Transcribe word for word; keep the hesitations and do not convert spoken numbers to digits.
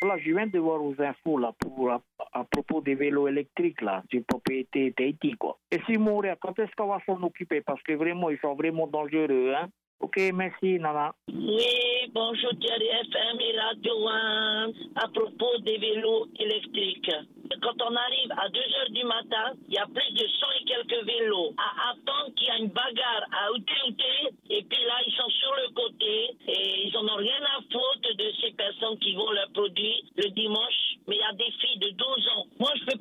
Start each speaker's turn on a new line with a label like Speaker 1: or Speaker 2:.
Speaker 1: Là, je viens de voir aux infos là, pour, à, à propos des vélos électriques, là, c'est propriété d'Haïti, quoi. Et si mourir, quand est-ce qu'on va s'en occuper? Parce que vraiment, ils sont vraiment dangereux, hein. Ok, merci, Nana.
Speaker 2: Oui, bonjour Thierry F M et Radio un. À propos des vélos électriques. Quand on arrive à deux heures du matin, il y a plus de cent et quelques vélos à attendre qu'il y a une bagarre à Outé-Outé. Et puis là, ils sont sur le côté et ils n'en ont rien à foutre de ces personnes qui vendent leurs produits le dimanche. Mais il y a des filles de douze ans. Moi, je peux